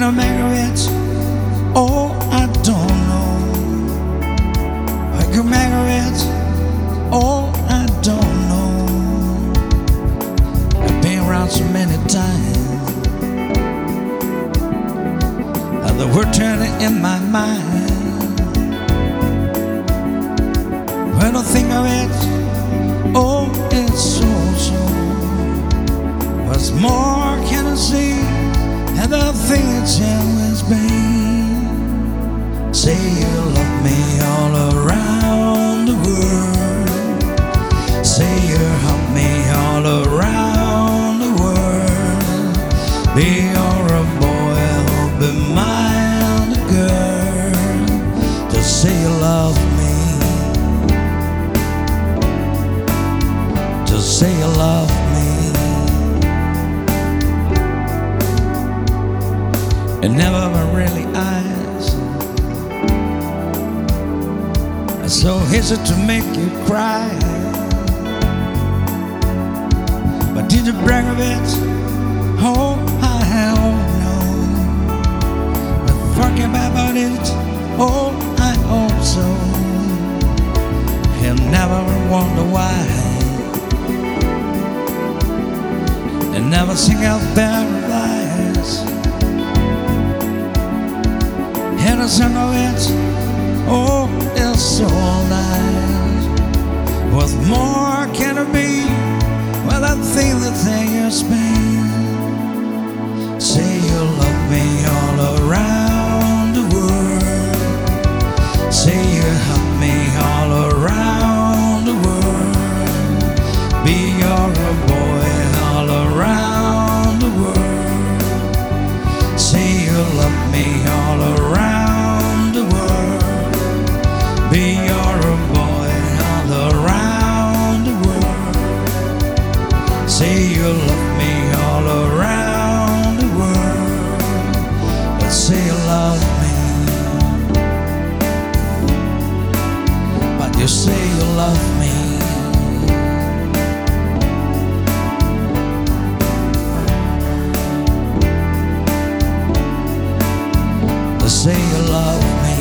Can I make it? Oh, I don't know. I can make it. Oh, I don't know. I've been around so many times, and the word turning in my mind. When I think of it, oh, it's so. What's more can I see? And the thing that's always been. Say you love me all around the world. Say you help me all around the world. Be you're a boy, I'll be mine, a girl. Just say you love me. Just say you love me. And never really asked. I'm so hesitant to make you cry. But did you brag of it? Oh, I don't know. But forget about it. Oh, I hope so. He'll never wonder why. And never sing out paradise. And I sing of it, oh, it's so nice. What more can it be? Well, I think the thing is been. Say you love me all around the world. Say you help me all around the world. Be your boy all around the world. Say you love me all around. Be your boy all around the world. Say you love me all around the world. But say you love me. But you say you love me. But say you love me.